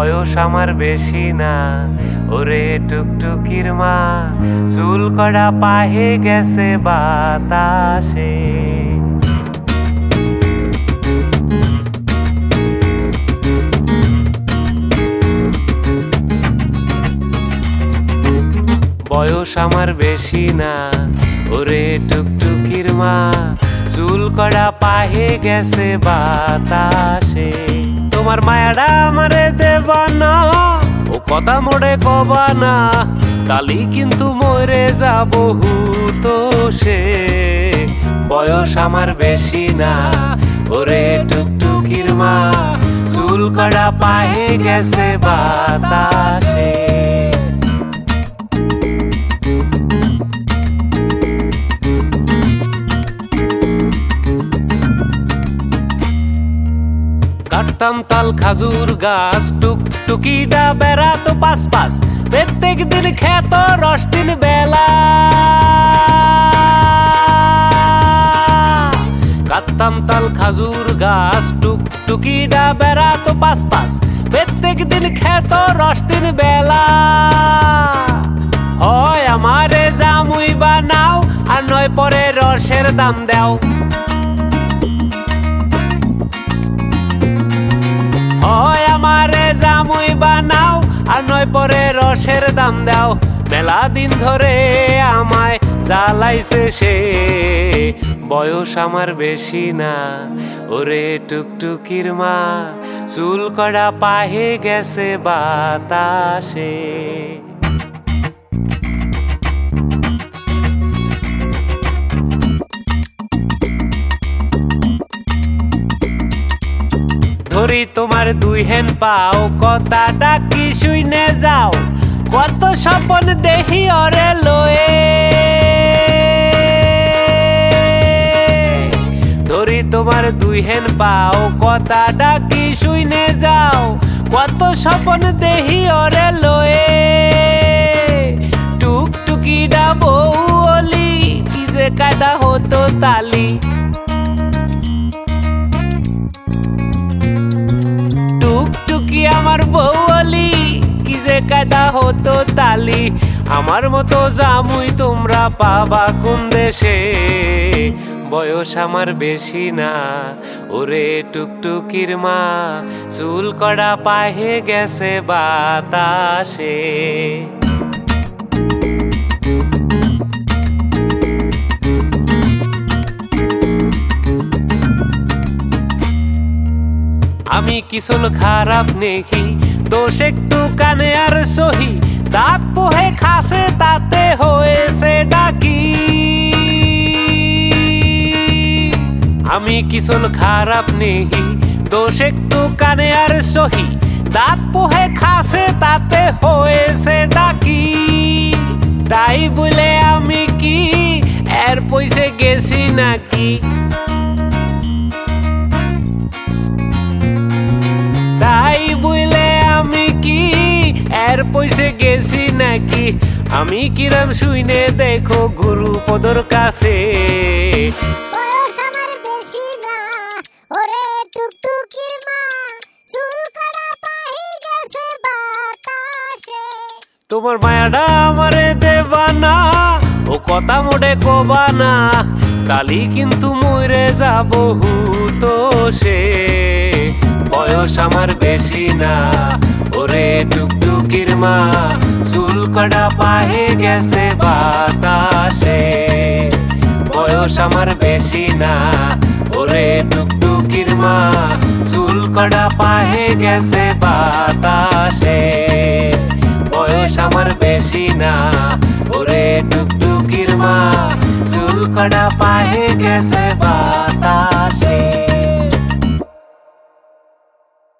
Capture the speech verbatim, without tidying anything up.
বয়স আমার বেশি না, ওরে টুকটুকির মা, চুল কড়া পাহে গেছে বাতাসে। বয়স আমার বেশি না, ওরে টুকটুকির মা, চুল কড়া পাহে গেছে বাতাসে। তোমার মায়াডা আমারে দেবা না, ও কথা মোড়ে কবা না, কালি কিন্তু মরে যাব হুতো সে। বয়স আমার বেশি না, ওরে টুকটুকির মা, চুল কড়া পাহে গেছে বাতাসে। কাটতাম তাল খাজুর গাছ, টুকটুকিটা বেড়াতো পাশ পাশ, প্রত্যেক দিন খেত রস দিন বেলা। কাটতাম তাল খাজুর গাছ, টুকটুকিটা বেড়াতো পাশ পাশ, প্রত্যেক দিন খেত রস দিন বেলা। হয় আমারে জামুই বানাও, আর নয় পরে রসের দাম দাও। হয় আমারে জামুই বানাও, আর নয় পরে রসের দাম দাও। মেলা দিন ধরে আমায় জ্বালাইছে সে। বয়স আমার বেশি না, ওরে টুকটুকির মা, চুল কড়া পাহে গেছে বাতাসে। ধরি তোমার দুই হেন পাও, কথাটা কি শুইনে যাও, কত স্বপন দেখি ওরে লয়ে। ধরি তোমার দুই হেন পাও, কথাটা কি শুইনে যাও, কত স্বপন দেখি ওরে লয়ে। টুকটুকিটা বউ অলি, কি যে কায়দা হতো তালি। টুকটুকি আমার বউ অলি, কি যে কায়দা হতো তালি। আমার মতো জামুই তোমরা পাবা কোন দেশে। বয়স আমার বেশি না, ওরে টুকটুকির মা, চুল কড়া পাহে গেছে বাতাসে। আমি কিসন খারাপ নেহি, দোষ একটু কানে আর সহি, দাঁত পোহে খাসে তাতে হয়েছে ডাকি। আমি কিসন খারাপ নেহি, দোষ একটু কানে আর সহি, দাঁত পোহে খাসে তাতে হয়েছে ডাকি। তাই বলে আমি কি এর পয়সে গেছি নাকি? তাই বলে আমি কি এর পয়সে গেছি নাকি? আমি কিরম শুইনে দেখো গুরু পদর কাছে। বয়স আমার বেশি না, ওরে টুকটুকির মা, চুল কড়া পাহি গেছে বাতাসে। তোমার মায়াডা আমারে দেবা না, ও কথা মোড়ে কবা না, কালি কিন্তু মরে যাব হুতো সে। বয়স আমার বেশি না, ওরে টুকটুকির মা, চুল কড়া পাহে গেছে বাতাসে। বয়স আমার বেশি না, ওরে টুকটুকির মা, চুল কড়া পাহে গেছে বাতাসে। বয়স আমার বেশি না, ওরে টুকটুকির মা, চুল কড়া